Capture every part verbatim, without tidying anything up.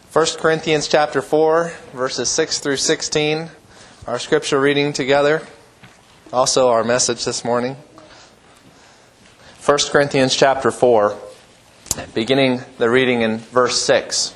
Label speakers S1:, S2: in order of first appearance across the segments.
S1: First Corinthians chapter four, verses six through sixteen, our scripture reading together. Also our message this morning. First Corinthians chapter four, beginning the reading in verse six.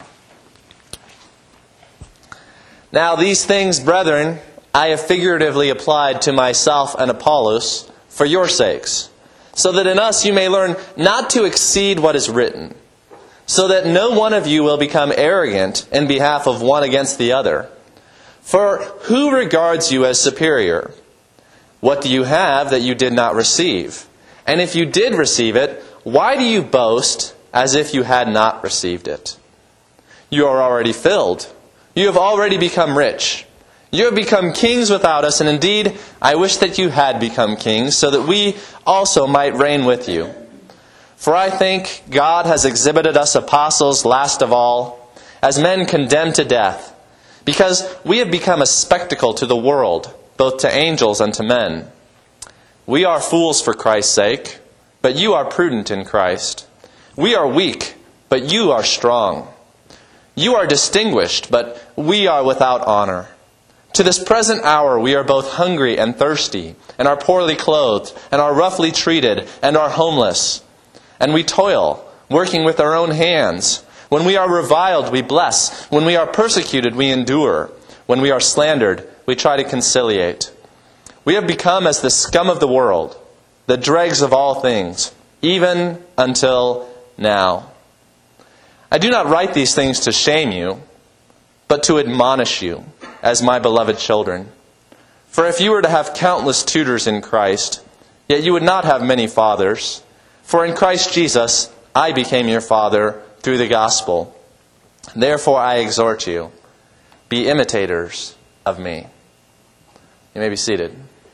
S1: Now these things, brethren, I have figuratively applied to myself and Apollos for your sakes, so that in us you may learn not to exceed what is written, so that no one of you will become arrogant in behalf of one against the other. For who regards you as superior? What do you have that you did not receive? And if you did receive it, why do you boast as if you had not received it? You are already filled. You have already become rich. You have become kings without us, and indeed, I wish that you had become kings, so that we also might reign with you. For I think God has exhibited us apostles last of all, as men condemned to death, because we have become a spectacle to the world, both to angels and to men. We are fools for Christ's sake, but you are prudent in Christ. We are weak, but you are strong. You are distinguished, but we are without honor. To this present hour we are both hungry and thirsty, and are poorly clothed, and are roughly treated, and are homeless. And we toil, working with our own hands. When we are reviled, we bless. When we are persecuted, we endure. When we are slandered, we try to conciliate. We have become as the scum of the world, the dregs of all things, even until now. I do not write these things to shame you, but to admonish you, as my beloved children. For if you were to have countless tutors in Christ, yet you would not have many fathers. For in Christ Jesus, I became your father through the gospel. Therefore I exhort you, be imitators of me. You may be seated.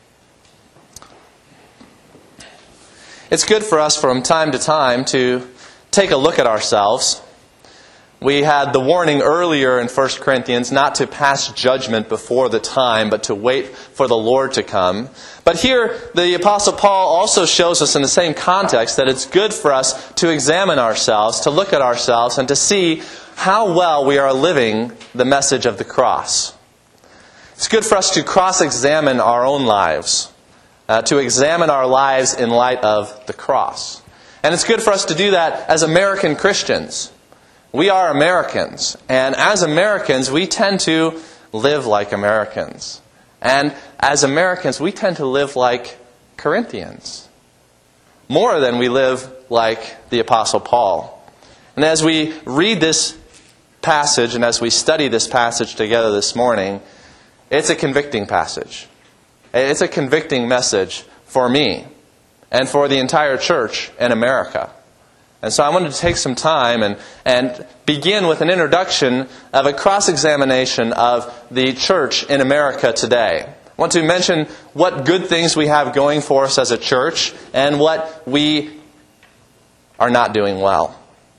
S1: It's good for us from time to time to take a look at ourselves. We had the warning earlier in First Corinthians not to pass judgment before the time, but to wait for the Lord to come. But here, the Apostle Paul also shows us in the same context that it's good for us to examine ourselves, to look at ourselves, and to see how well we are living the message of the cross. It's good for us to cross-examine our own lives, uh, to examine our lives in light of the cross. And it's good for us to do that as American Christians. We are Americans, and as Americans, we tend to live like Americans. And as Americans, we tend to live like Corinthians, more than we live like the Apostle Paul. And as we read this passage, and as we study this passage together this morning, it's a convicting passage. It's a convicting message for me, and for the entire church in America. And so I wanted to take some time and, and begin with an introduction of a cross-examination of the church in America today. I want to mention what good things we have going for us as a church and what we are not doing well.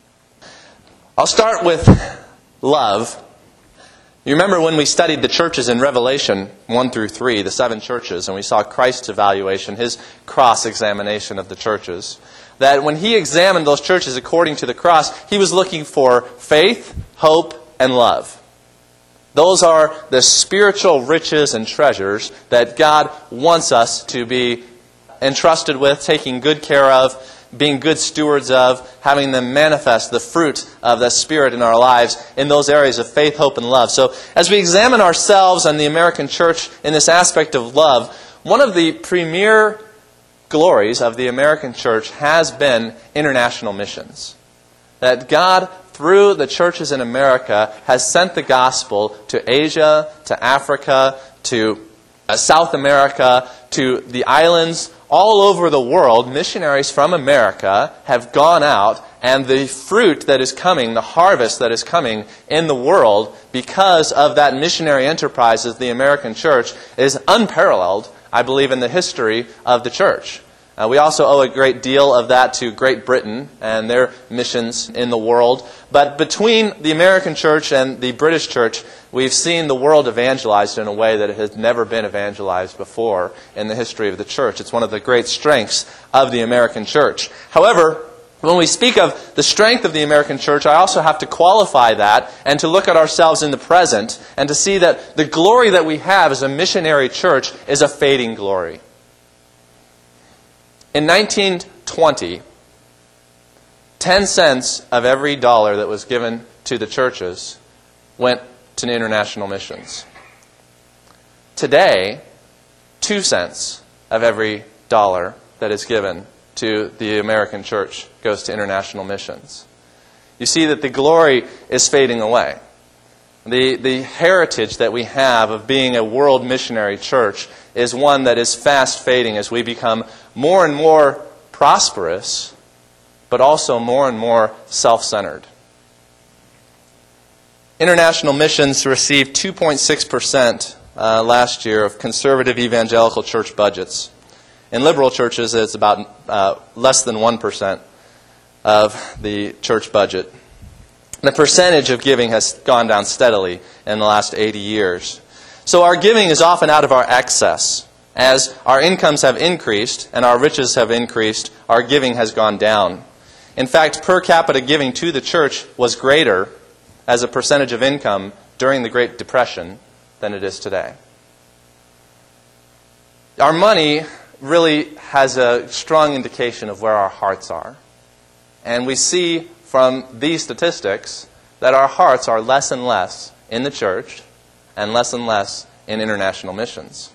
S1: I'll start with love. You remember when we studied the churches in Revelation one through three, the seven churches, and we saw Christ's evaluation, His cross-examination of the churches. That when He examined those churches according to the cross, He was looking for faith, hope, and love. Those are the spiritual riches and treasures that God wants us to be entrusted with, taking good care of, being good stewards of, having them manifest the fruit of the Spirit in our lives in those areas of faith, hope, and love. So as we examine ourselves and the American church in this aspect of love, one of the premier glories of the American church has been international missions. That God, through the churches in America, has sent the gospel to Asia, to Africa, to uh, South America, to the islands, all over the world. Missionaries from America have gone out, and the fruit that is coming, the harvest that is coming in the world because of that missionary enterprise of the American church is unparalleled, I believe, in the history of the church. Uh, we also owe a great deal of that to Great Britain and their missions in the world. But between the American church and the British church, we've seen the world evangelized in a way that it has never been evangelized before in the history of the church. It's one of the great strengths of the American church. However, When we speak of the strength of the American church, I also have to qualify that and to look at ourselves in the present and to see that the glory that we have as a missionary church is a fading glory. In nineteen twenty, ten cents of every dollar that was given to the churches went to international missions. Today, two cents of every dollar that is given to the American church goes to international missions. You see that the glory is fading away. The, the heritage that we have of being a world missionary church is one that is fast fading as we become more and more prosperous, but also more and more self-centered. International missions received two point six percent uh, last year of conservative evangelical church budgets. In liberal churches, it's about uh, less than one percent of the church budget. The percentage of giving has gone down steadily in the last eighty years. So our giving is often out of our excess. As our incomes have increased and our riches have increased, our giving has gone down. In fact, per capita giving to the church was greater as a percentage of income during the Great Depression than it is today. Our money really has a strong indication of where our hearts are. And we see from these statistics that our hearts are less and less in the church and less and less in international missions.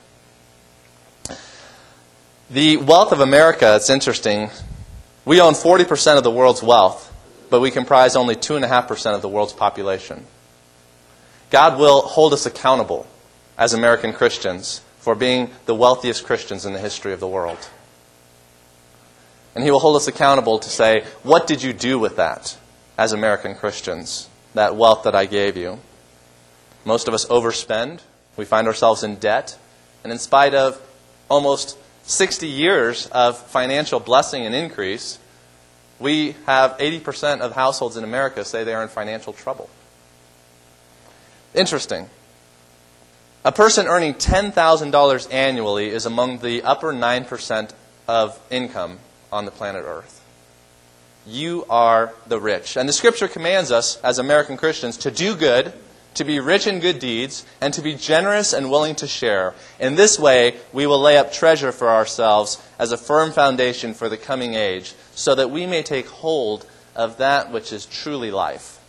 S1: The wealth of America, it's interesting. We own forty percent of the world's wealth, but we comprise only two point five percent of the world's population. God will hold us accountable as American Christians for being the wealthiest Christians in the history of the world. And He will hold us accountable to say, what did you do with that as American Christians, that wealth that I gave you? Most of us overspend. We find ourselves in debt. And in spite of almost sixty years of financial blessing and increase, we have eighty percent of households in America say they are in financial trouble. Interesting. A person earning ten thousand dollars annually is among the upper nine percent of income on the planet Earth. You are the rich. And the Scripture commands us as American Christians to do good, to be rich in good deeds, and to be generous and willing to share. In this way, we will lay up treasure for ourselves as a firm foundation for the coming age, so that we may take hold of that which is truly life.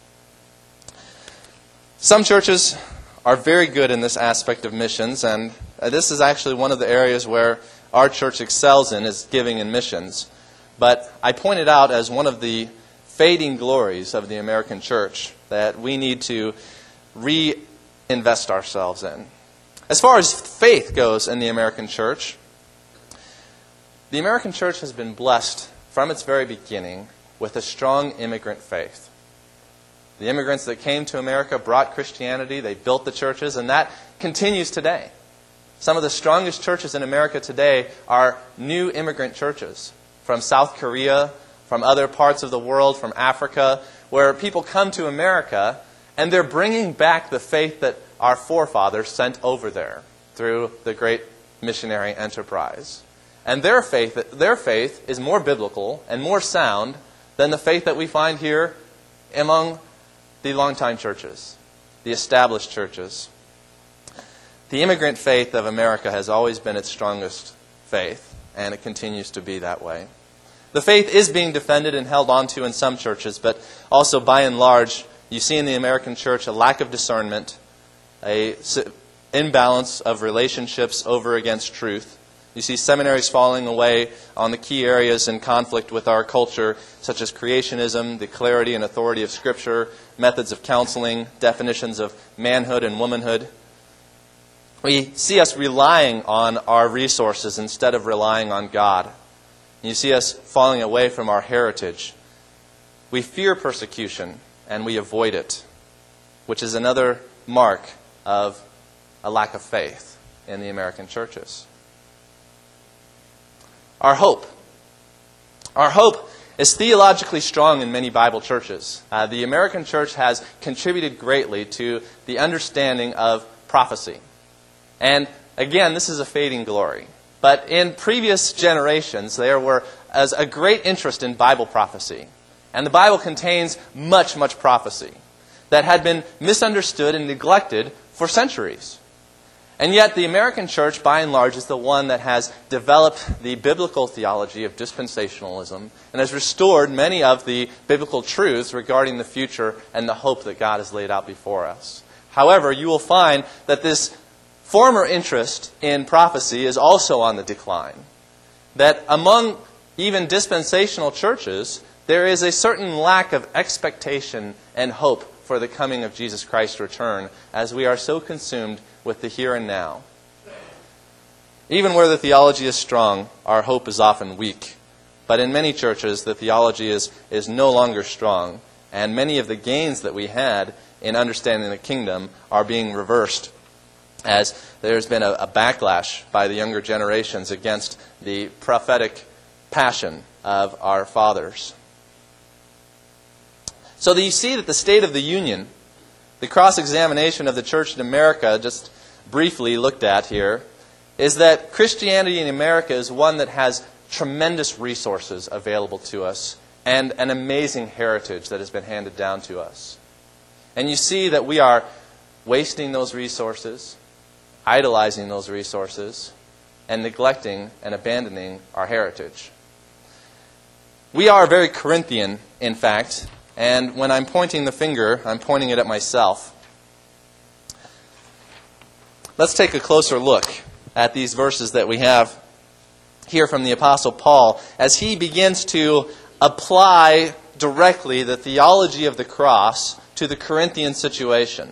S1: Some churches are very good in this aspect of missions, and this is actually one of the areas where our church excels in, is giving and missions. But I pointed out as one of the fading glories of the American church that we need to reinvest ourselves in. As far as faith goes in the American church, the American church has been blessed from its very beginning with a strong immigrant faith. The immigrants that came to America brought Christianity, they built the churches, and that continues today. Some of the strongest churches in America today are new immigrant churches from South Korea, from other parts of the world, from Africa, where people come to America and they're bringing back the faith that our forefathers sent over there through the great missionary enterprise. And their faith, their faith is more biblical and more sound than the faith that we find here among the longtime churches, the established churches. The immigrant faith of America has always been its strongest faith, and it continues to be that way. The faith is being defended and held onto in some churches, but also by and large, you see in the American church a lack of discernment, a imbalance of relationships over against truth. You see seminaries falling away on the key areas in conflict with our culture, such as creationism, the clarity and authority of Scripture, methods of counseling, definitions of manhood and womanhood. We see us relying on our resources instead of relying on God. You see us falling away from our heritage. We fear persecution and we avoid it, which is another mark of a lack of faith in the American churches. Our hope. Our hope is theologically strong in many Bible churches. Uh, the American church has contributed greatly to the understanding of prophecy. And again, this is a fading glory. But in previous generations, there were as a great interest in Bible prophecy. And the Bible contains much, much prophecy that had been misunderstood and neglected for centuries. And yet the American church, by and large, is the one that has developed the biblical theology of dispensationalism and has restored many of the biblical truths regarding the future and the hope that God has laid out before us. However, you will find that this former interest in prophecy is also on the decline. That among even dispensational churches, there is a certain lack of expectation and hope for the coming of Jesus Christ's return, as we are so consumed with the here and now. Even where the theology is strong, our hope is often weak. But in many churches, the theology is, is no longer strong, and many of the gains that we had in understanding the kingdom are being reversed, as there's been a, a backlash by the younger generations against the prophetic passion of our fathers. So that you see that the state of the union, the cross-examination of the church in America, just briefly looked at here, is that Christianity in America is one that has tremendous resources available to us and an amazing heritage that has been handed down to us. And you see that we are wasting those resources, idolizing those resources, and neglecting and abandoning our heritage. We are very Corinthian, in fact, and when I'm pointing the finger, I'm pointing it at myself. Let's take a closer look at these verses that we have here from the Apostle Paul as he begins to apply directly the theology of the cross to the Corinthian situation.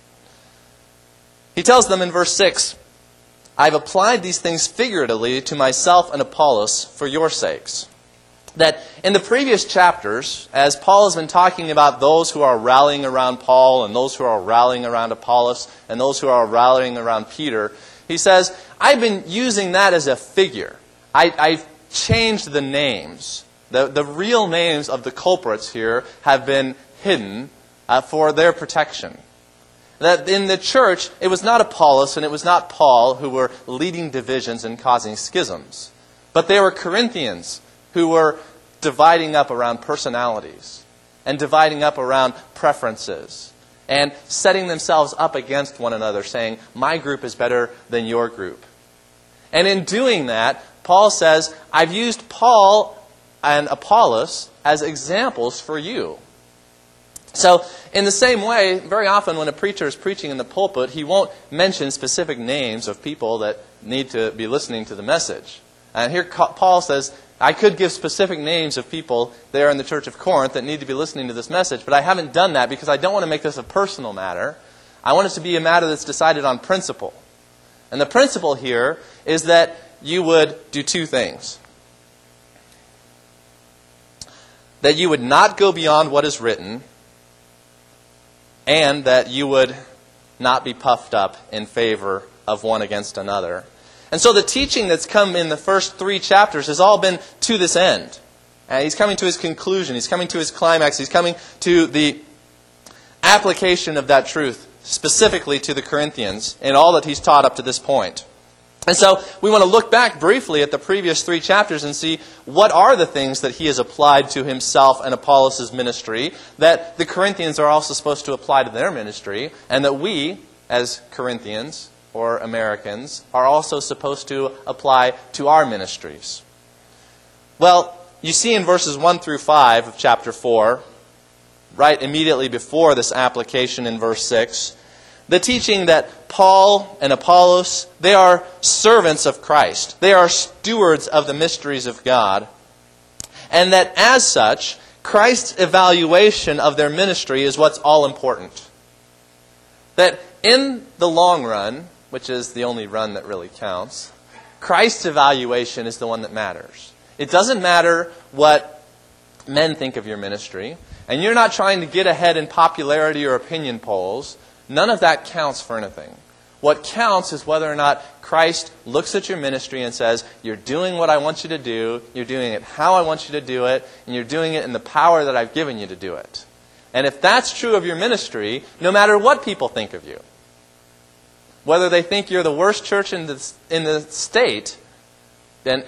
S1: He tells them in verse six, I've applied these things figuratively to myself and Apollos for your sakes. That in the previous chapters, as Paul has been talking about those who are rallying around Paul and those who are rallying around Apollos and those who are rallying around Peter, he says, I've been using that as a figure. I, I've changed the names. The, the real names of the culprits here have been hidden uh, for their protection. That in the church, it was not Apollos and it was not Paul who were leading divisions and causing schisms. But they were Corinthians who were dividing up around personalities and dividing up around preferences and setting themselves up against one another, saying, my group is better than your group. And in doing that, Paul says, I've used Paul and Apollos as examples for you. So, in the same way, very often when a preacher is preaching in the pulpit, he won't mention specific names of people that need to be listening to the message. And here Paul says, I could give specific names of people there in the church of Corinth that need to be listening to this message, but I haven't done that because I don't want to make this a personal matter. I want it to be a matter that's decided on principle. And the principle here is that you would do two things. That you would not go beyond what is written, and that you would not be puffed up in favor of one against another. And so the teaching that's come in the first three chapters has all been to this end. And he's coming to his conclusion. He's coming to his climax. He's coming to the application of that truth, specifically to the Corinthians, in all that he's taught up to this point. And so we want to look back briefly at the previous three chapters and see what are the things that he has applied to himself and Apollos' ministry that the Corinthians are also supposed to apply to their ministry, and that we, as Corinthians or Americans, are also supposed to apply to our ministries. Well, you see in verses one through five of chapter four, right immediately before this application in verse six, the teaching that Paul and Apollos, they are servants of Christ. They are stewards of the mysteries of God. And that as such, Christ's evaluation of their ministry is what's all important. That in the long run, which is the only run that really counts, Christ's evaluation is the one that matters. It doesn't matter what men think of your ministry, and you're not trying to get ahead in popularity or opinion polls. None of that counts for anything. What counts is whether or not Christ looks at your ministry and says, you're doing what I want you to do, you're doing it how I want you to do it, and you're doing it in the power that I've given you to do it. And if that's true of your ministry, no matter what people think of you, whether they think you're the worst church in the, in the state, then if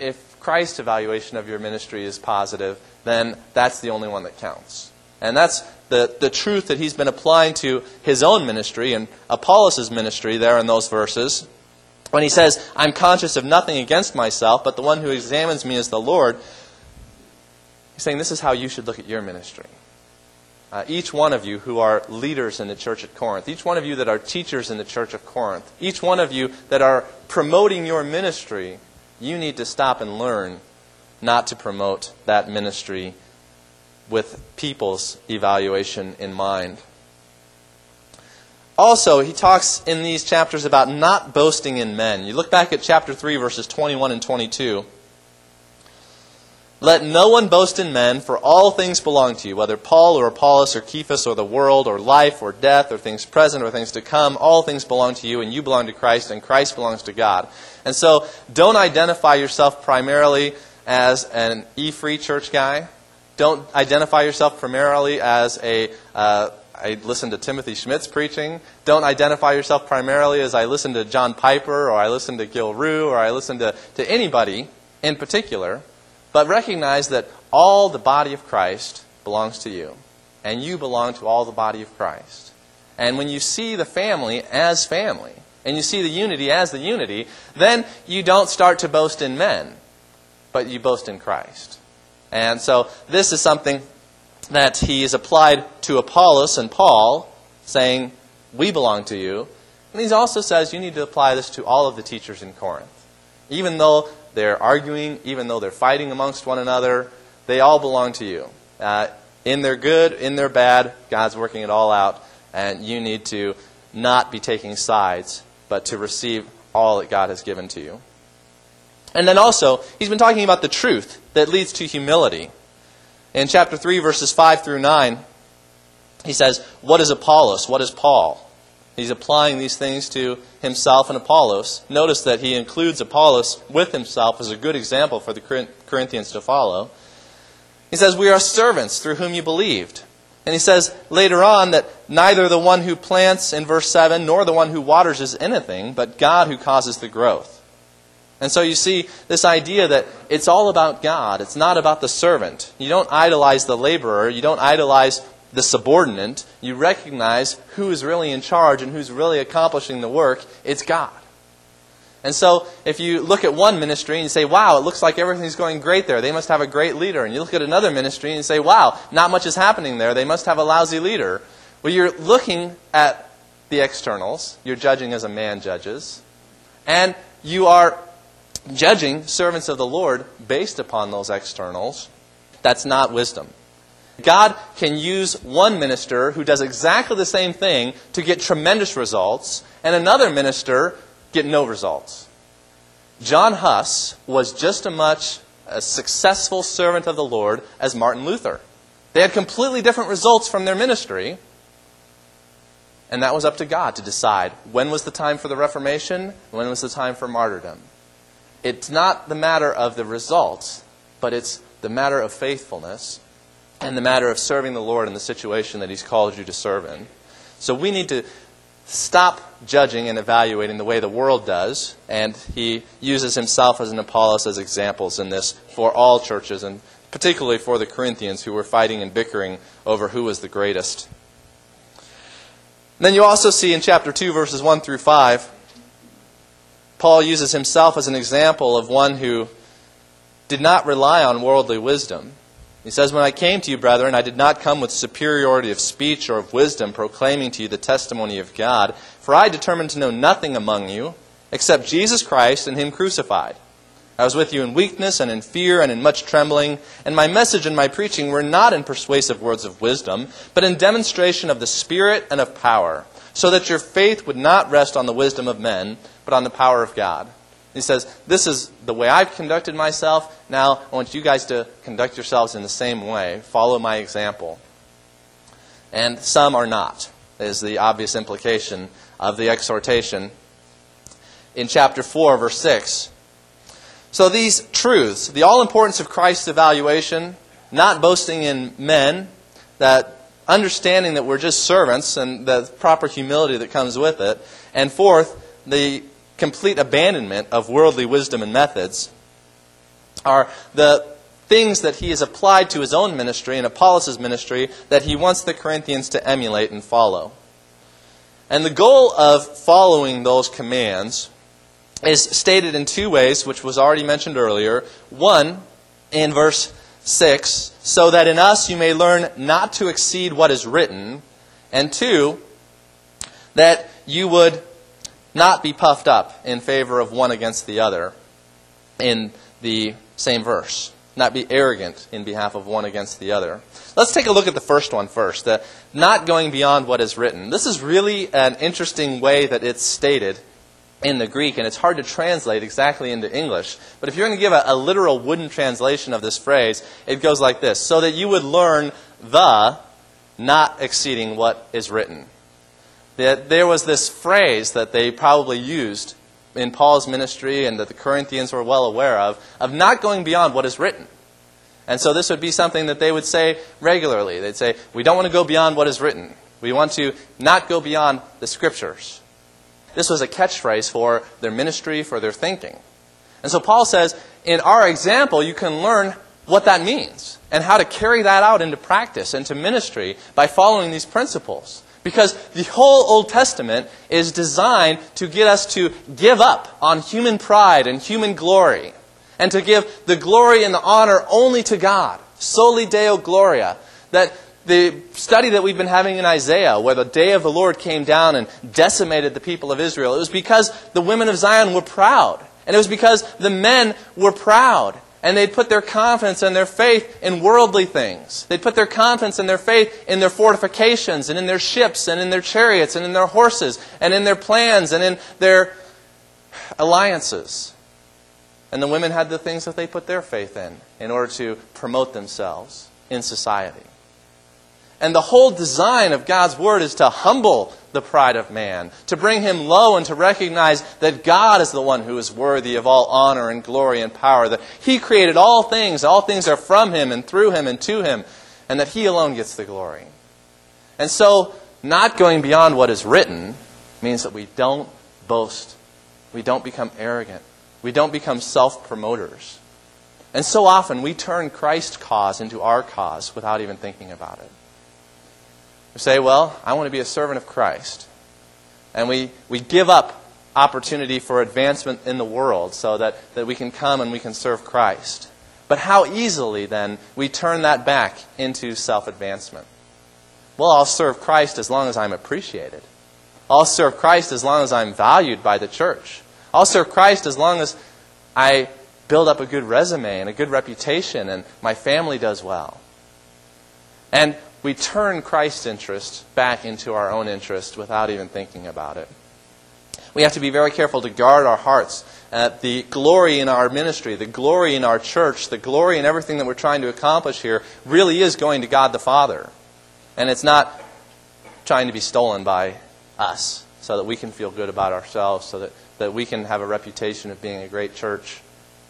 S1: Christ's evaluation of your ministry is positive, then that's the only one that counts. And that's the, the truth that he's been applying to his own ministry and Apollos' ministry there in those verses. When he says, I'm conscious of nothing against myself, but the one who examines me is the Lord, he's saying this is how you should look at your ministry. Uh, each one of you who are leaders in the church at Corinth, each one of you that are teachers in the church of Corinth, each one of you that are promoting your ministry, you need to stop and learn not to promote that ministry with people's evaluation in mind. Also, he talks in these chapters about not boasting in men. You look back at chapter three, verses twenty-one and twenty-two. Let no one boast in men, for all things belong to you, whether Paul or Apollos or Cephas or the world or life or death or things present or things to come, all things belong to you, and you belong to Christ, and Christ belongs to God. And so, don't identify yourself primarily as an E-free church guy. Don't identify yourself primarily as a, uh, I listen to Timothy Schmidt's preaching. Don't identify yourself primarily as I listen to John Piper, or I listen to Gil Rue, or I listen to, to anybody in particular. But recognize that all the body of Christ belongs to you. And you belong to all the body of Christ. And when you see the family as family, and you see the unity as the unity, then you don't start to boast in men, but you boast in Christ. And so this is something that he has applied to Apollos and Paul, saying, we belong to you. And he also says you need to apply this to all of the teachers in Corinth. Even though they're arguing, even though they're fighting amongst one another, they all belong to you. Uh, in their good, in their bad, God's working it all out. And you need to not be taking sides, but to receive all that God has given to you. And then also, he's been talking about the truth that leads to humility. In chapter three, verses five through nine, he says, what is Apollos? What is Paul? He's applying these things to himself and Apollos. Notice that he includes Apollos with himself as a good example for the Corinthians to follow. He says, we are servants through whom you believed. And he says later on that neither the one who plants, in verse seven, nor the one who waters is anything, but God who causes the growth. And so you see this idea that it's all about God. It's not about the servant. You don't idolize the laborer. You don't idolize the subordinate. You recognize who is really in charge and who's really accomplishing the work. It's God. And so if you look at one ministry and you say, wow, it looks like everything's going great there. They must have a great leader. And you look at another ministry and you say, wow, not much is happening there. They must have a lousy leader. Well, you're looking at the externals. You're judging as a man judges. And you are judging servants of the Lord based upon those externals. That's not wisdom. God can use one minister who does exactly the same thing to get tremendous results, and another minister get no results. John Huss was just as much a successful servant of the Lord as Martin Luther. They had completely different results from their ministry, and that was up to God to decide when was the time for the Reformation, when was the time for martyrdom. It's not the matter of the results, but it's the matter of faithfulness and the matter of serving the Lord in the situation that He's called you to serve in. So we need to stop judging and evaluating the way the world does, and he uses himself as an Apollos as examples in this for all churches, and particularly for the Corinthians who were fighting and bickering over who was the greatest. And then you also see in chapter two, verses one through five, Paul uses himself as an example of one who did not rely on worldly wisdom. He says, when I came to you, brethren, I did not come with superiority of speech or of wisdom, proclaiming to you the testimony of God. For I determined to know nothing among you, except Jesus Christ and Him crucified. I was with you in weakness and in fear and in much trembling, and my message and my preaching were not in persuasive words of wisdom, but in demonstration of the Spirit and of power, so that your faith would not rest on the wisdom of men, but on the power of God. He says, this is the way I've conducted myself. Now I want you guys to conduct yourselves in the same way. Follow my example. And some are not, is the obvious implication of the exhortation in chapter four, verse six. So these truths, the all-importance of Christ's evaluation, not boasting in men, that understanding that we're just servants and the proper humility that comes with it, and fourth, the complete abandonment of worldly wisdom and methods. are the things that he has applied to his own ministry and Apollos' ministry that he wants the Corinthians to emulate and follow. And the goal of following those commands is stated in two ways, which was already mentioned earlier. One, in verse six, so that in us you may learn not to exceed what is written. And two, that you would not be puffed up in favor of one against the other in the same verse. Not be arrogant in behalf of one against the other. Let's take a look at the first one first. The not going beyond what is written. This is really an interesting way that it's stated in the Greek, and it's hard to translate exactly into English. But if you're going to give a, a literal wooden translation of this phrase, it goes like this. So that you would learn the not exceeding what is written. That there was this phrase that they probably used in Paul's ministry and that the Corinthians were well aware of, of not going beyond what is written. And so this would be something that they would say regularly. They'd say, we don't want to go beyond what is written. We want to not go beyond the Scriptures. This was a catchphrase for their ministry, for their thinking. And so Paul says, in our example, you can learn what that means and how to carry that out into practice and to ministry by following these principles. Because the whole Old Testament is designed to get us to give up on human pride and human glory and to give the glory and the honor only to God. Soli Deo Gloria. That the study that we've been having in Isaiah, where the day of the Lord came down and decimated the people of Israel, it was because the women of Zion were proud. And it was because the men were proud. And they'd put their confidence and their faith in worldly things. They'd put their confidence and their faith in their fortifications and in their ships and in their chariots and in their horses and in their plans and in their alliances. And the women had the things that they put their faith in in order to promote themselves in society. And the whole design of God's Word is to humble the pride of man, to bring him low and to recognize that God is the one who is worthy of all honor and glory and power, that He created all things, all things are from Him and through Him and to Him, and that He alone gets the glory. And so, not going beyond what is written means that we don't boast, we don't become arrogant, we don't become self-promoters. And so often we turn Christ's cause into our cause without even thinking about it. We say, well, I want to be a servant of Christ. And we, we give up opportunity for advancement in the world so that, that we can come and we can serve Christ. But how easily, then, we turn that back into self-advancement. Well, I'll serve Christ as long as I'm appreciated. I'll serve Christ as long as I'm valued by the church. I'll serve Christ as long as I build up a good resume and a good reputation and my family does well. And we turn Christ's interest back into our own interest without even thinking about it. We have to be very careful to guard our hearts. Uh, the glory in our ministry, the glory in our church, the glory in everything that we're trying to accomplish here really is going to God the Father. And it's not trying to be stolen by us so that we can feel good about ourselves, so that, that we can have a reputation of being a great church.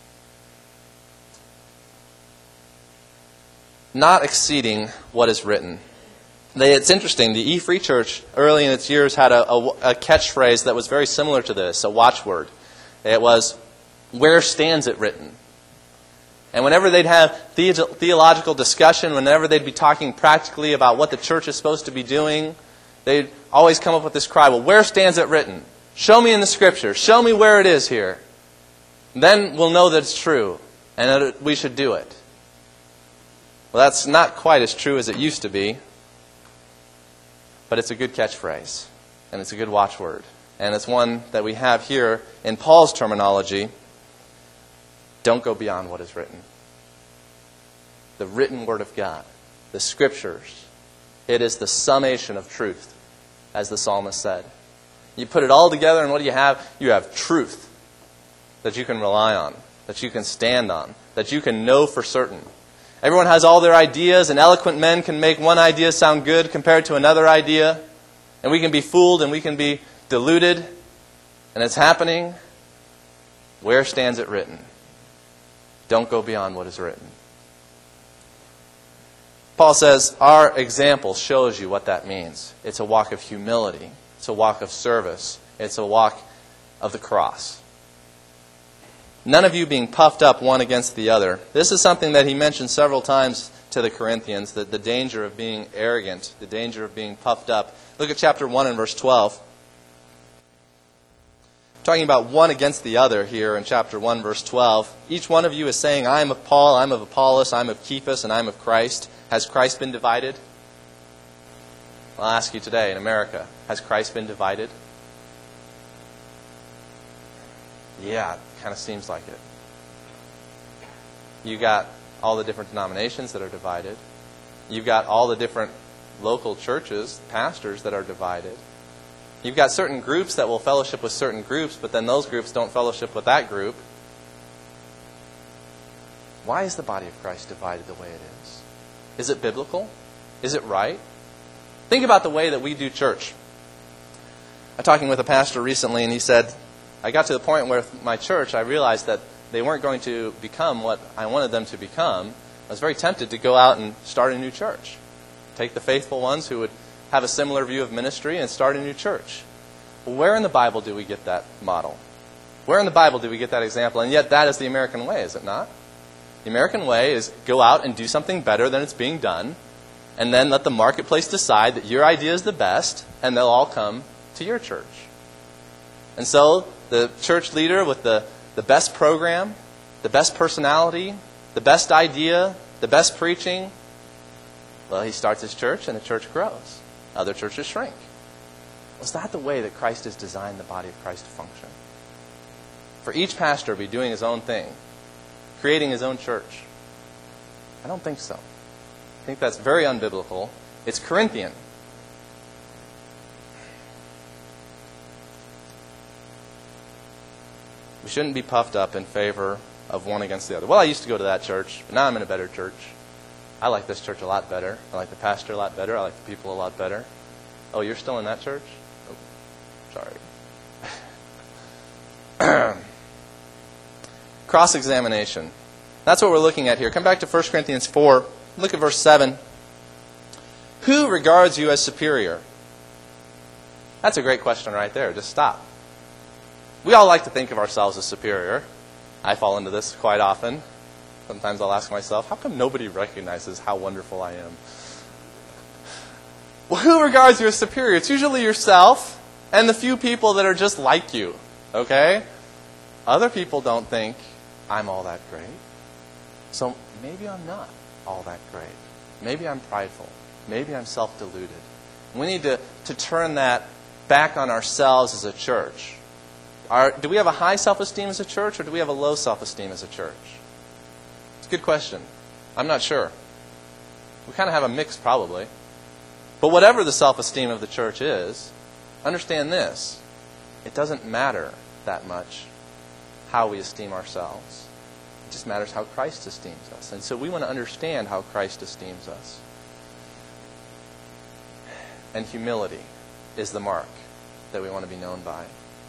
S1: Not exceeding what is written. They, it's interesting, the E-Free Church early in its years had a, a, a catchphrase that was very similar to this, a watchword. It was, where stands it written? And whenever they'd have the, theological discussion, whenever they'd be talking practically about what the church is supposed to be doing, they'd always come up with this cry, well, where stands it written? Show me in the Scripture. Show me where it is here. Then we'll know that it's true and that we should do it. Well, that's not quite as true as it used to be, but it's a good catchphrase, and it's a good watchword, and it's one that we have here in Paul's terminology. Don't go beyond what is written. The written Word of God, the Scriptures, it is the summation of truth, as the psalmist said. You put it all together, and what do you have? You have truth that you can rely on, that you can stand on, that you can know for certain. Everyone has all their ideas, and eloquent men can make one idea sound good compared to another idea. And we can be fooled and we can be deluded. And it's happening. Where stands it written? Don't go beyond what is written. Paul says, our example shows you what that means. It's a walk of humility. It's a walk of service. It's a walk of the cross. None of you being puffed up one against the other. This is something that he mentioned several times to the Corinthians, that the danger of being arrogant, the danger of being puffed up. Look at chapter one and verse twelve. Talking about one against the other here in chapter one, verse twelve. Each one of you is saying, I am of Paul, I am of Apollos, I am of Cephas, and I am of Christ. Has Christ been divided? I'll ask you today, in America, has Christ been divided? Yeah, it kind of seems like it. You got all the different denominations that are divided. You've got all the different local churches, pastors that are divided. You've got certain groups that will fellowship with certain groups, but then those groups don't fellowship with that group. Why is the body of Christ divided the way it is? Is it biblical? Is it right? Think about the way that we do church. I was talking with a pastor recently, and he said, I got to the point where with my church, I realized that they weren't going to become what I wanted them to become. I was very tempted to go out and start a new church. Take the faithful ones who would have a similar view of ministry and start a new church. Well, where in the Bible do we get that model? Where in the Bible do we get that example? And yet that is the American way, is it not? The American way is go out and do something better than it's being done, and then let the marketplace decide that your idea is the best, and they'll all come to your church. And so the church leader with the, the best program, the best personality, the best idea, the best preaching, well, he starts his church and the church grows. Other churches shrink. Was that the way that Christ has designed the body of Christ to function? For each pastor to be doing his own thing, creating his own church? I don't think so. I think that's very unbiblical. It's Corinthian. We shouldn't be puffed up in favor of one against the other. Well, I used to go to that church, but now I'm in a better church. I like this church a lot better. I like the pastor a lot better. I like the people a lot better. Oh, you're still in that church? Oh, sorry. Cross-examination. That's what we're looking at here. Come back to First Corinthians four. Look at verse seven. Who regards you as superior? That's a great question right there. Just stop. We all like to think of ourselves as superior. I fall into this quite often. Sometimes I'll ask myself, how come nobody recognizes how wonderful I am? Well, who regards you as superior? It's usually yourself and the few people that are just like you. Okay? Other people don't think I'm all that great. So maybe I'm not all that great. Maybe I'm prideful. Maybe I'm self-deluded. We need to, to turn that back on ourselves as a church. Are, do we have a high self-esteem as a church, or do we have a low self-esteem as a church? It's a good question. I'm not sure. We kind of have a mix, probably. But whatever the self-esteem of the church is, understand this. It doesn't matter that much how we esteem ourselves. It just matters how Christ esteems us. And so we want to understand how Christ esteems us. And humility is the mark that we want to be known by.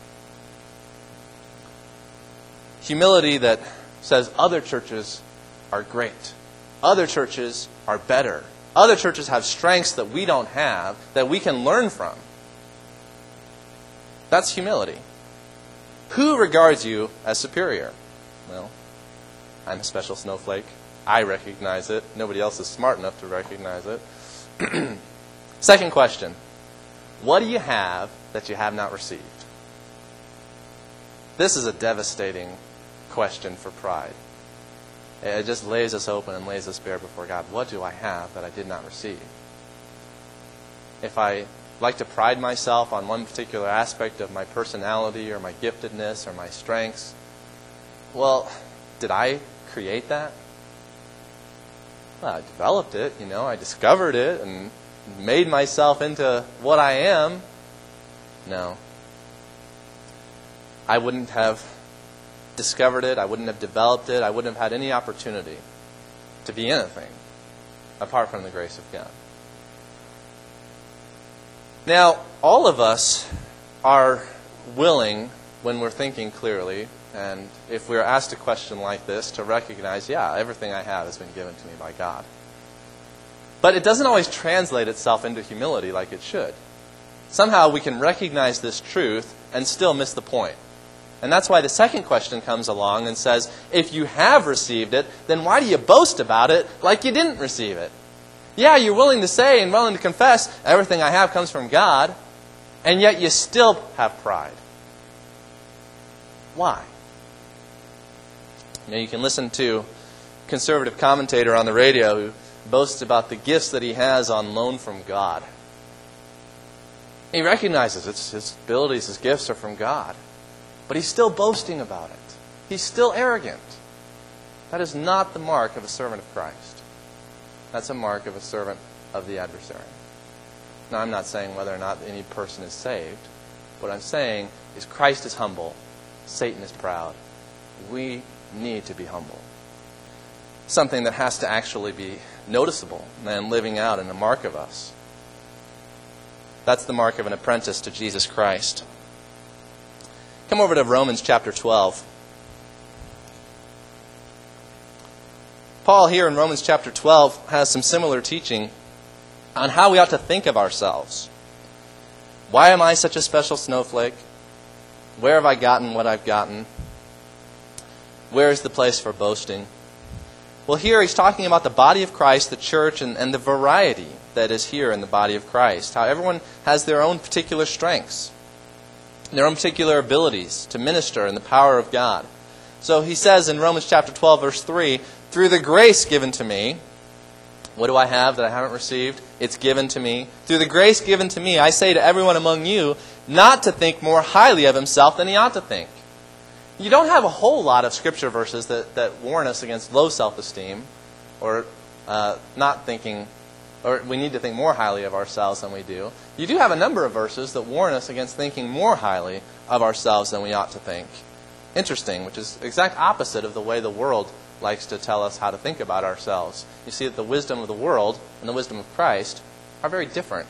S1: Humility that says other churches are great. Other churches are better. Other churches have strengths that we don't have, that we can learn from. That's humility. Who regards you as superior? Well, I'm a special snowflake. I recognize it. Nobody else is smart enough to recognize it. Second question. What do you have that you have not received? This is a devastating question for pride. It just lays us open and lays us bare before God. What do I have that I did not receive? If I like to pride myself on one particular aspect of my personality or my giftedness or my strengths, well, did I create that? Well, I developed it, you know, I discovered it and made myself into what I am. No. I wouldn't have discovered it, I wouldn't have developed it, I wouldn't have had any opportunity to be anything apart from the grace of God. Now, all of us are willing, when we're thinking clearly, and if we're asked a question like this, to recognize, yeah, everything I have has been given to me by God. But it doesn't always translate itself into humility like it should. Somehow we can recognize this truth and still miss the point. And that's why the second question comes along and says, if you have received it, then why do you boast about it like you didn't receive it? Yeah, you're willing to say and willing to confess, everything I have comes from God, and yet you still have pride. Why? You know, you can listen to a conservative commentator on the radio who boasts about the gifts that he has on loan from God. He recognizes it's his abilities, his gifts are from God. But he's still boasting about it. He's still arrogant. That is not the mark of a servant of Christ. That's a mark of a servant of the adversary. Now, I'm not saying whether or not any person is saved. What I'm saying is Christ is humble. Satan is proud. We need to be humble. Something that has to actually be noticeable and living out in the mark of us. That's the mark of an apprentice to Jesus Christ. Come over to Romans chapter twelve. Paul here in Romans chapter twelve has some similar teaching on how we ought to think of ourselves. Why am I such a special snowflake? Where have I gotten what I've gotten? Where is the place for boasting? Well, here he's talking about the body of Christ, the church, and, and the variety that is here in the body of Christ. How everyone has their own particular strengths, their own particular abilities to minister in the power of God. So he says in Romans chapter twelve, verse three, through the grace given to me, what do I have that I haven't received? It's given to me. Through the grace given to me, I say to everyone among you, not to think more highly of himself than he ought to think. You don't have a whole lot of scripture verses that, that warn us against low self-esteem or uh, not thinking, or we need to think more highly of ourselves than we do. You do have a number of verses that warn us against thinking more highly of ourselves than we ought to think. Interesting, which is the exact opposite of the way the world likes to tell us how to think about ourselves. You see that the wisdom of the world and the wisdom of Christ are very different.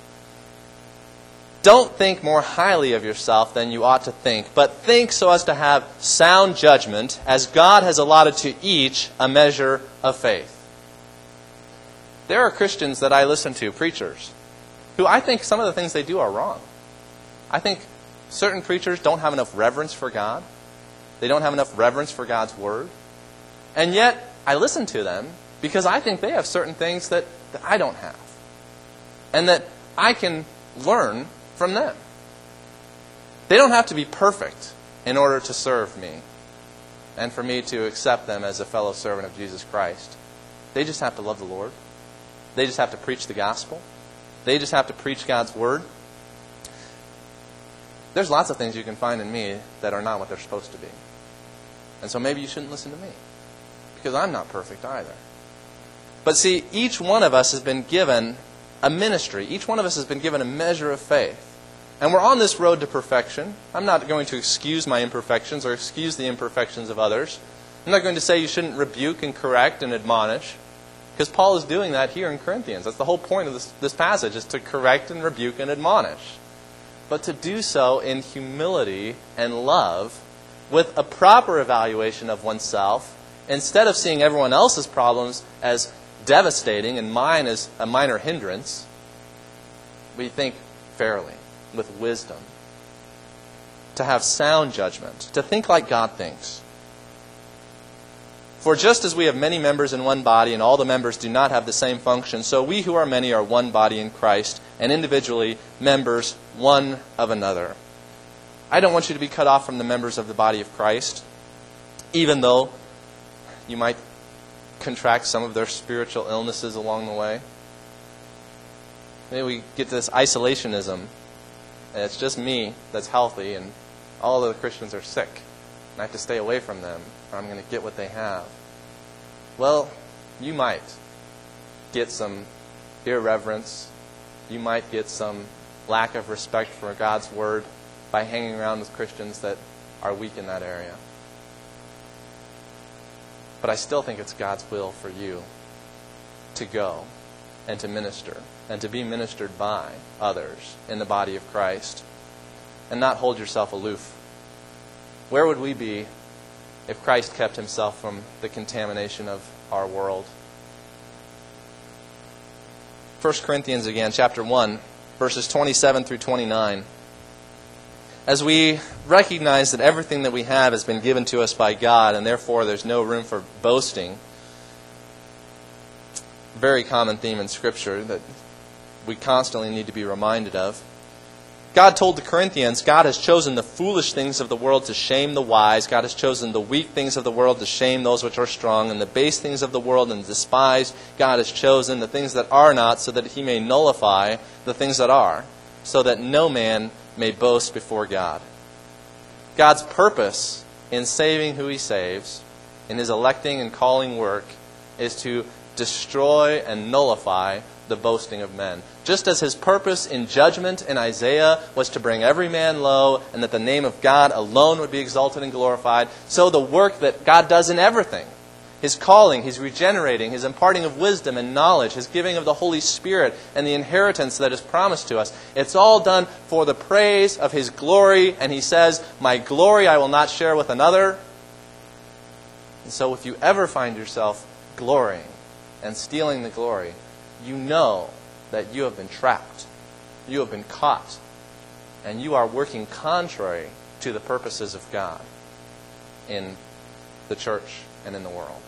S1: Don't think more highly of yourself than you ought to think, but think so as to have sound judgment, as God has allotted to each a measure of faith. There are Christians that I listen to, preachers, who I think some of the things they do are wrong. I think certain preachers don't have enough reverence for God. They don't have enough reverence for God's Word. And yet, I listen to them because I think they have certain things that, that I don't have. And that I can learn from them. They don't have to be perfect in order to serve me and for me to accept them as a fellow servant of Jesus Christ. They just have to love the Lord. They just have to preach the gospel. They just have to preach God's Word. There's lots of things you can find in me that are not what they're supposed to be. And so maybe you shouldn't listen to me, because I'm not perfect either. But see, each one of us has been given a ministry. Each one of us has been given a measure of faith. And we're on this road to perfection. I'm not going to excuse my imperfections or excuse the imperfections of others. I'm not going to say you shouldn't rebuke and correct and admonish, because Paul is doing that here in Corinthians. That's the whole point of this, this passage, is to correct and rebuke and admonish. But to do so in humility and love, with a proper evaluation of oneself, instead of seeing everyone else's problems as devastating and mine as a minor hindrance. We think fairly, with wisdom. To have sound judgment, to think like God thinks. For just as we have many members in one body, and all the members do not have the same function, so we who are many are one body in Christ, and individually members one of another. I don't want you to be cut off from the members of the body of Christ, even though you might contract some of their spiritual illnesses along the way. Maybe we get this isolationism, and it's just me that's healthy, and all of the Christians are sick, and I have to stay away from them, or I'm going to get what they have. Well, you might get some irreverence. You might get some lack of respect for God's Word by hanging around with Christians that are weak in that area. But I still think it's God's will for you to go and to minister and to be ministered by others in the body of Christ, and not hold yourself aloof. Where would we be if Christ kept himself from the contamination of our world? First Corinthians again, chapter one, verses twenty-seven through twenty-nine. as we recognize that everything that we have has been given to us by God, and therefore there's no room for boasting, very common theme in Scripture that we constantly need to be reminded of. God told the Corinthians, God has chosen the foolish things of the world to shame the wise. God has chosen the weak things of the world to shame those which are strong, and the base things of the world and despise. God has chosen the things that are not, so that he may nullify the things that are, so that no man may boast before God. God's purpose in saving who he saves, in his electing and calling work, is to destroy and nullify the boasting of men. Just as his purpose in judgment in Isaiah was to bring every man low and that the name of God alone would be exalted and glorified, so the work that God does in everything, his calling, his regenerating, his imparting of wisdom and knowledge, his giving of the Holy Spirit and the inheritance that is promised to us, it's all done for the praise of his glory. And he says, my glory I will not share with another. And so if you ever find yourself glorying and stealing the glory, you know that you have been trapped. You have been caught. And you are working contrary to the purposes of God in the church and in the world.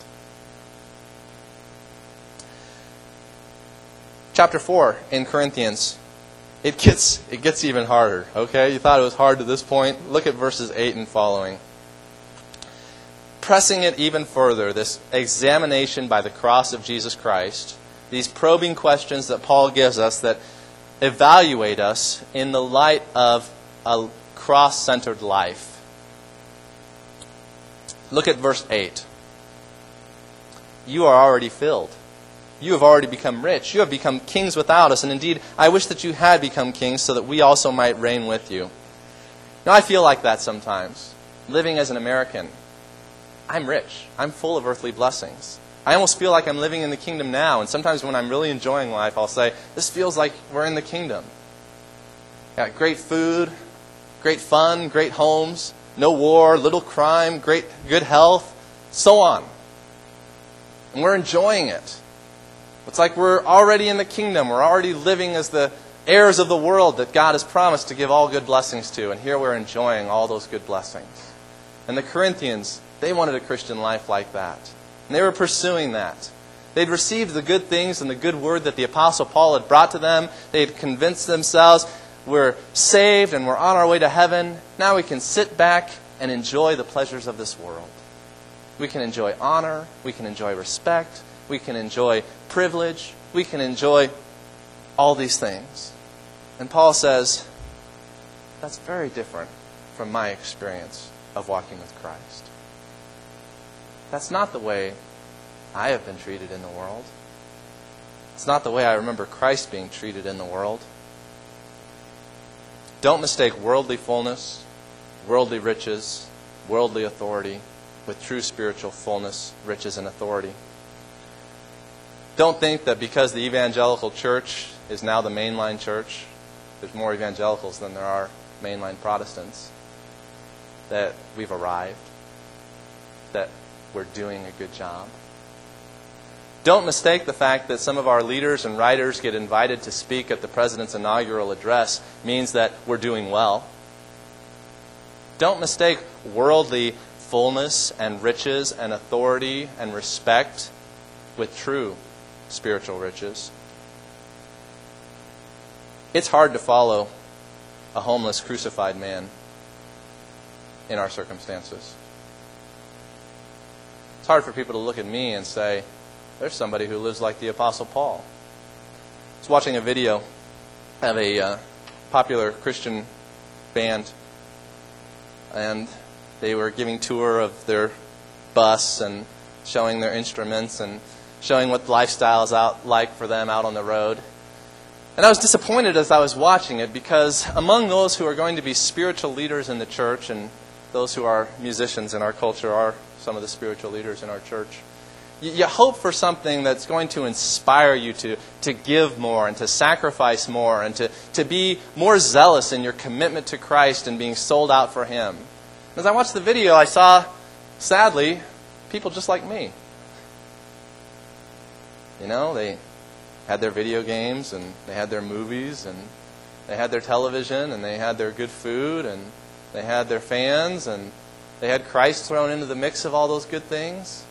S1: Chapter four in Corinthians, it gets it gets even harder. Okay? You thought it was hard to this point? Look at verses eight and following. Pressing it even further, this examination by the cross of Jesus Christ, these probing questions that Paul gives us that evaluate us in the light of a cross-centered life. Look at verse eight. You are already filled. You have already become rich. You have become kings without us. And indeed, I wish that you had become kings so that we also might reign with you. Now, I feel like that sometimes. Living as an American, I'm rich. I'm full of earthly blessings. I almost feel like I'm living in the kingdom now. And sometimes when I'm really enjoying life, I'll say, this feels like we're in the kingdom. Got great food, great fun, great homes, no war, little crime, great good health, so on. And we're enjoying it. It's like we're already in the kingdom. We're already living as the heirs of the world that God has promised to give all good blessings to. And here we're enjoying all those good blessings. And the Corinthians, they wanted a Christian life like that. And they were pursuing that. They'd received the good things and the good word that the Apostle Paul had brought to them. They had convinced themselves, we're saved and we're on our way to heaven. Now we can sit back and enjoy the pleasures of this world. We can enjoy honor. We can enjoy respect. We can enjoy privilege. We can enjoy all these things. And Paul says, that's very different from my experience of walking with Christ. That's not the way I have been treated in the world. It's not the way I remember Christ being treated in the world. Don't mistake worldly fullness, worldly riches, worldly authority with true spiritual fullness, riches, and authority. Don't think that because the evangelical church is now the mainline church, there's more evangelicals than there are mainline Protestants, that we've arrived, that we're doing a good job. Don't mistake the fact that some of our leaders and writers get invited to speak at the President's inaugural address means that we're doing well. Don't mistake worldly fullness and riches and authority and respect with true spiritual riches. It's hard to follow a homeless, crucified man in our circumstances. It's hard for people to look at me and say, there's somebody who lives like the Apostle Paul. I was watching a video of a uh, popular Christian band, and they were giving tour of their bus and showing their instruments and showing what lifestyle is out like for them out on the road. And I was disappointed as I was watching it because among those who are going to be spiritual leaders in the church, and those who are musicians in our culture are some of the spiritual leaders in our church, you hope for something that's going to inspire you to, to give more and to sacrifice more and to, to be more zealous in your commitment to Christ and being sold out for Him. As I watched the video, I saw, sadly, people just like me. You know, they had their video games and they had their movies and They had their television, and they had their good food, and they had their fans, and they had Christ thrown into the mix of all those good things.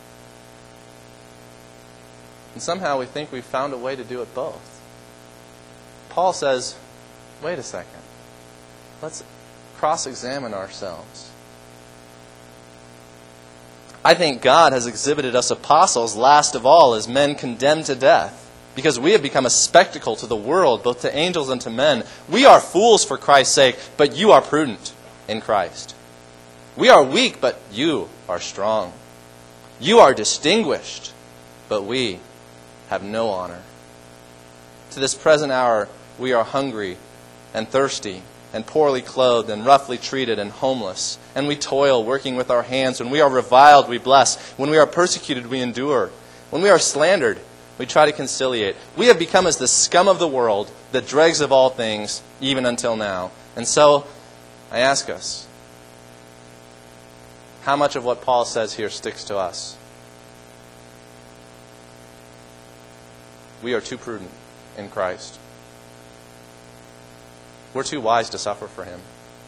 S1: And somehow we think we've found a way to do it both. Paul says, wait a second. Let's cross-examine ourselves. I think God has exhibited us apostles last of all as men condemned to death, because we have become a spectacle to the world, both to angels and to men. We are fools for Christ's sake, but you are prudent in Christ. We are weak, but you are strong. You are distinguished, but we have no honor. To this present hour, we are hungry and thirsty and poorly clothed and roughly treated and homeless. And we toil, working with our hands. When we are reviled, we bless. When we are persecuted, we endure. When we are slandered, we try to conciliate. We have become as the scum of the world, the dregs of all things, even until now. And so, I ask us, how much of what Paul says here sticks to us? We are too prudent in Christ. We're too wise to suffer for Him.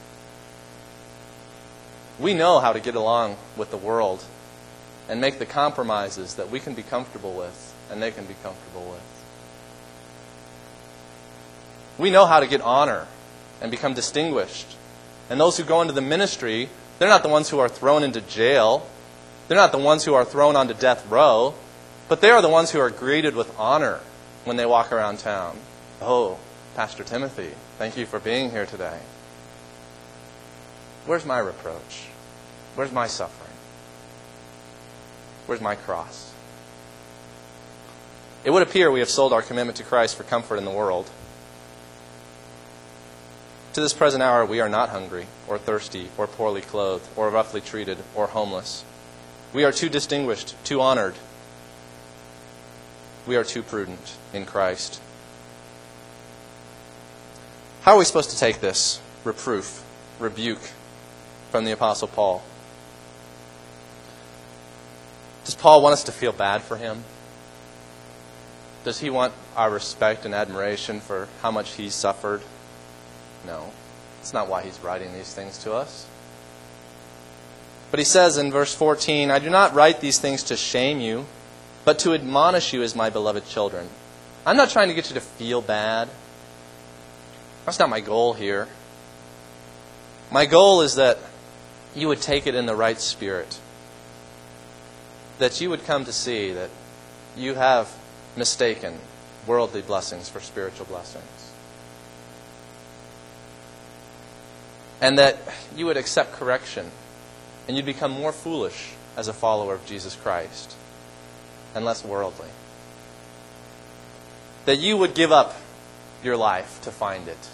S1: We know how to get along with the world and make the compromises that we can be comfortable with and they can be comfortable with. We know how to get honor and become distinguished. And those who go into the ministry, they're not the ones who are thrown into jail. They're not the ones who are thrown onto death row. But they are the ones who are greeted with honor when they walk around town. Oh, Pastor Timothy, thank you for being here today. Where's my reproach? Where's my suffering? Where's my cross? It would appear we have sold our commitment to Christ for comfort in the world. To this present hour, we are not hungry, or thirsty, or poorly clothed, or roughly treated, or homeless. We are too distinguished, too honored. We are too prudent in Christ. How are we supposed to take this reproof, rebuke from the Apostle Paul? Does Paul want us to feel bad for him? Does he want our respect and admiration for how much he suffered? No. That's not why he's writing these things to us. But he says in verse fourteen, I do not write these things to shame you, but to admonish you as my beloved children. I'm not trying to get you to feel bad. That's not my goal here. My goal is that you would take it in the right spirit. That you would come to see that you have mistaken worldly blessings for spiritual blessings. And that you would accept correction and you'd become more foolish as a follower of Jesus Christ and less worldly. That you would give up your life to find it.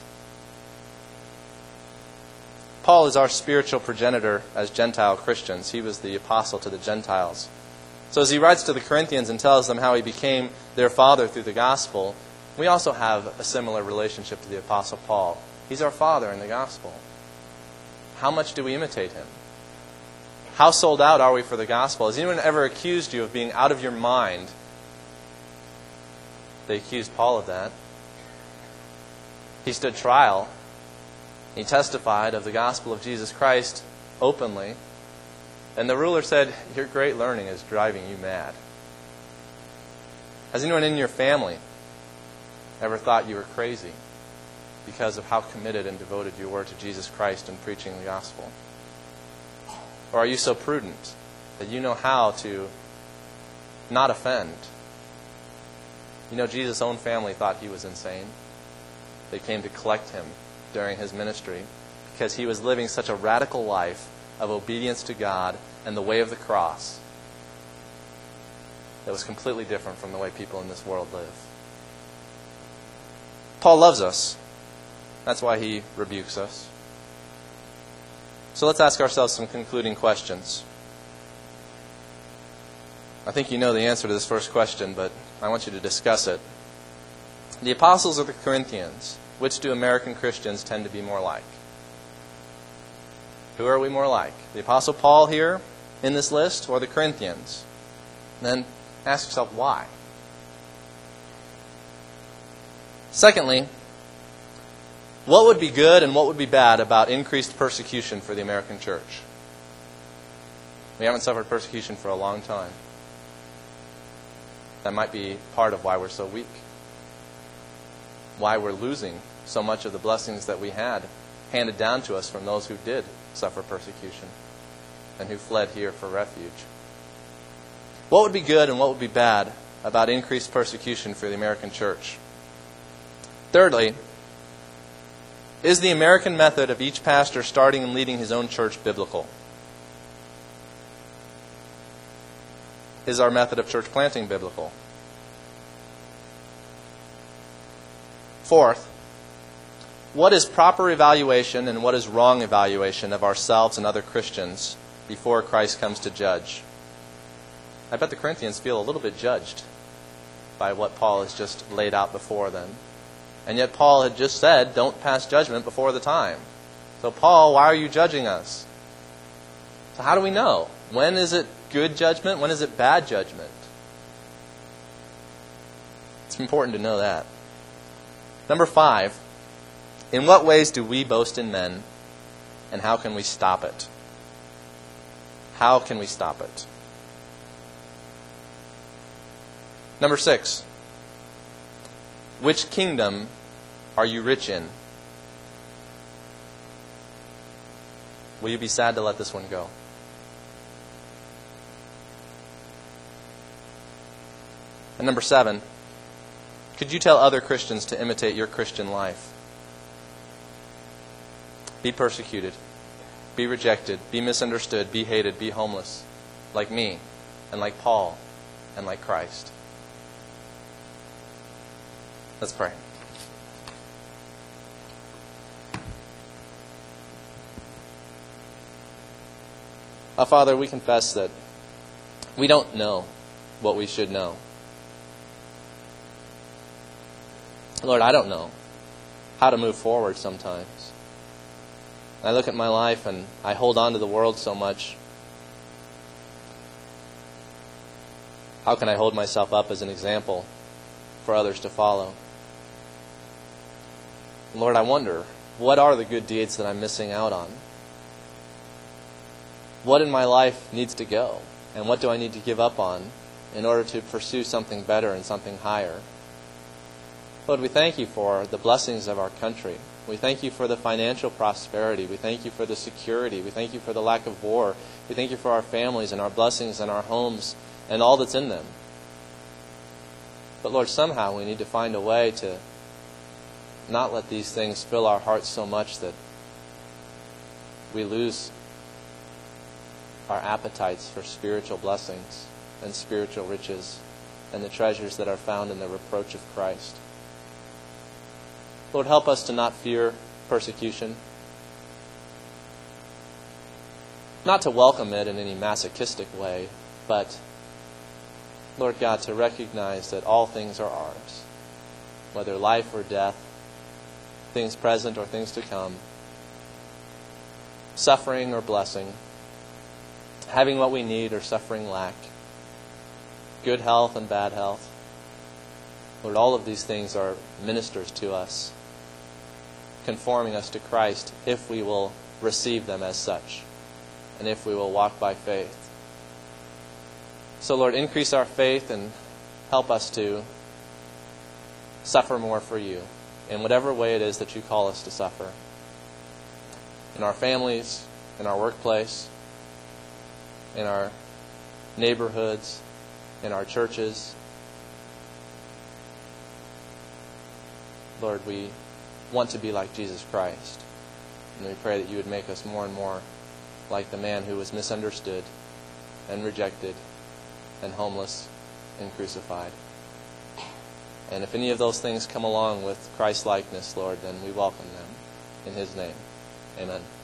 S1: Paul is our spiritual progenitor as Gentile Christians. He was the apostle to the Gentiles. So as he writes to the Corinthians and tells them how he became their father through the gospel, we also have a similar relationship to the Apostle Paul. He's our father in the gospel. How much do we imitate him? How sold out are we for the gospel? Has anyone ever accused you of being out of your mind? They accused Paul of that. He stood trial. He testified of the gospel of Jesus Christ openly. And the ruler said, your great learning is driving you mad. Has anyone in your family ever thought you were crazy because of how committed and devoted you were to Jesus Christ and preaching the gospel? Or are you so prudent that you know how to not offend? You know, Jesus' own family thought he was insane. They came to collect him during his ministry because he was living such a radical life of obedience to God and the way of the cross that was completely different from the way people in this world live. Paul loves us. That's why he rebukes us. So let's ask ourselves some concluding questions. I think you know the answer to this first question, but I want you to discuss it. The apostles or the Corinthians, which do American Christians tend to be more like? Who are we more like? The Apostle Paul here in this list or the Corinthians? Then ask yourself why. What would be good and what would be bad about increased persecution for the American church? We haven't suffered persecution for a long time. That might be part of why we're so weak. Why we're losing so much of the blessings that we had handed down to us from those who did suffer persecution and who fled here for refuge. What would be good and what would be bad about increased persecution for the American church? Thirdly, is the American method of each pastor starting and leading his own church biblical? Is our method of church planting biblical? Fourth, what is proper evaluation and what is wrong evaluation of ourselves and other Christians before Christ comes to judge? I bet the Corinthians feel a little bit judged by what Paul has just laid out before them. And yet Paul had just said, don't pass judgment before the time. So Paul, why are you judging us? So how do we know? When is it good judgment? When is it bad judgment? It's important to know that. Number five, in what ways do we boast in men, and how can we stop it? How can we stop it? Number six, which kingdom are you rich in? Will you be sad to let this one go? And number seven, could you tell other Christians to imitate your Christian life? Be persecuted, be rejected, be misunderstood, be hated, be homeless, like me, and like Paul, and like Christ. Let's pray. Our Father, we confess that we don't know what we should know. Lord, I don't know how to move forward sometimes. I look at my life and I hold on to the world so much. How can I hold myself up as an example for others to follow? Lord, I wonder, what are the good deeds that I'm missing out on? What in my life needs to go? And what do I need to give up on in order to pursue something better and something higher? Lord, we thank you for the blessings of our country. We thank you for the financial prosperity. We thank you for the security. We thank you for the lack of war. We thank you for our families and our blessings and our homes and all that's in them. But Lord, somehow we need to find a way to not let these things fill our hearts so much that we lose our appetites for spiritual blessings and spiritual riches and the treasures that are found in the reproach of Christ. Lord, help us to not fear persecution, not to welcome it in any masochistic way, but, Lord God, to recognize that all things are ours, whether life or death, things present or things to come, suffering or blessing, having what we need or suffering lack, good health and bad health. Lord, all of these things are ministers to us, conforming us to Christ if we will receive them as such, and if we will walk by faith. So, Lord, increase our faith and help us to suffer more for you in whatever way it is that you call us to suffer. In our families, in our workplace, in our neighborhoods, in our churches. Lord, we want to be like Jesus Christ. And we pray that you would make us more and more like the man who was misunderstood and rejected and homeless and crucified. And if any of those things come along with Christ-likeness, Lord, then we welcome them. In his name, amen.